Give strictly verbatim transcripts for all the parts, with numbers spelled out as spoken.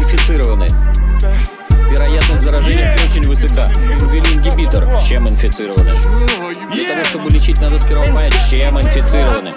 инфицированы. Вероятность заражения очень высока. Ввели ингибитор. Чем инфицированы? Для того, чтобы лечить, надо сперва понять, чем инфицированы.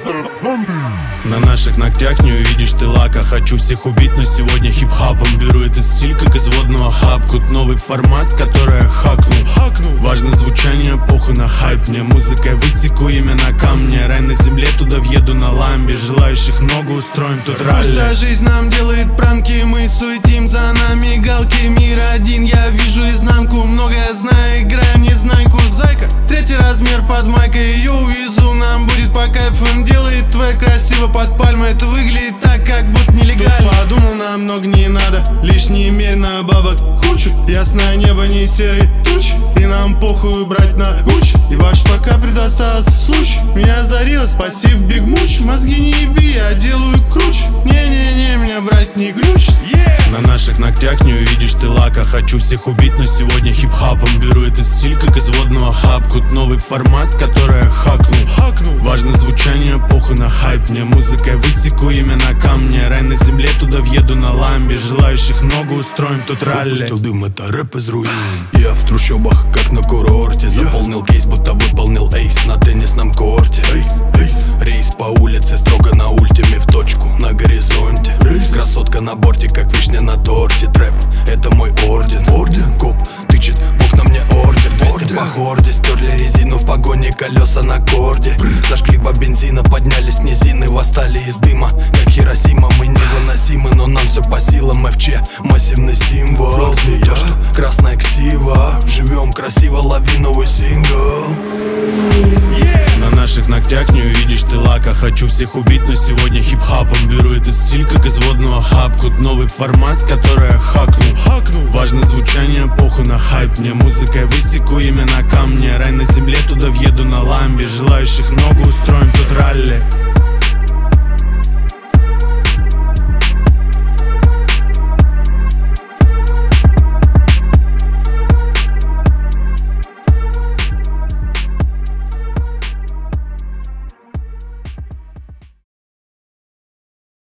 На наших ногтях не увидишь ты лака. Хочу всех убить, но сегодня хип-хапом беру этот стиль, как из водного хапку. Новый формат, который я хакнул. Важно звучание, похуй на хайп. Мне музыкой высеку имя на камне. Рай на земле, туда въеду на ламбе. Желающих много, устроим тут ралли. Просто жизнь нам делает пранки, мы суетим, за нами галки. Мир один, я вижу изнанку. Многое знаю, играем незнайку. Зайка, третий размер под майкой. Ее увезу, нам будет по кайфу. Он делает твой красиво под пальмой. Это выглядит так, как будто нелегально. Тут подумал, нам много не надо, лишь немерено бабок кучу. Ясное небо, не серые тучи, и нам похуй брать на гуч. И ваш пока предостался случай. Меня озарило, спасибо, Биг Муч. Мозги не еби, я делаю круче. Не-не-не, меня брать не ключ. yeah! На наших ногтях не увидишь ты лака. Хочу всех убить, но сегодня хип-хапом беру этот стиль, как из водного хапку. Новый формат, который я хакнул. Хакнул. Важно звучание, похуй на хайп. Мне музыкой высеку имя на камне. Рай на земле, туда въеду на ламбе. Желающих много, устроим тут ралли. Выпустил дым, это рэп из руин. Я в трущобах, как на курорте. Заполнил кейс, будто выполнил эйс на теннисном корте. Рейс по улице, строго на ультиме, в точку, на горизонте. Красотка на борте, как вишня на торте. Трэп, это мой орден. Орден? Коп тычет в окна, мне ордер. Двести по хорде, стерли резину в погоне, колеса на корде. Зажгли по бензина, поднялись низины, восстали из дыма, как Хиросима. Мы невыносимы, но нам все по силам. эф че, массивный символ. Я, красная ксива, живем красиво, лови новый сингл. На наших ногтях не увидишь ты лака. Хочу всех убить, но сегодня хип-хапом беру этот стиль, как из водного хапку. Новый формат, который я хакнул. Хакнул. Важно звучание, похуй на хайп. Мне музыкой высеку имя на камне. Рай на земле, туда въеду на ламбе. Желающих много, устроим тут ралли.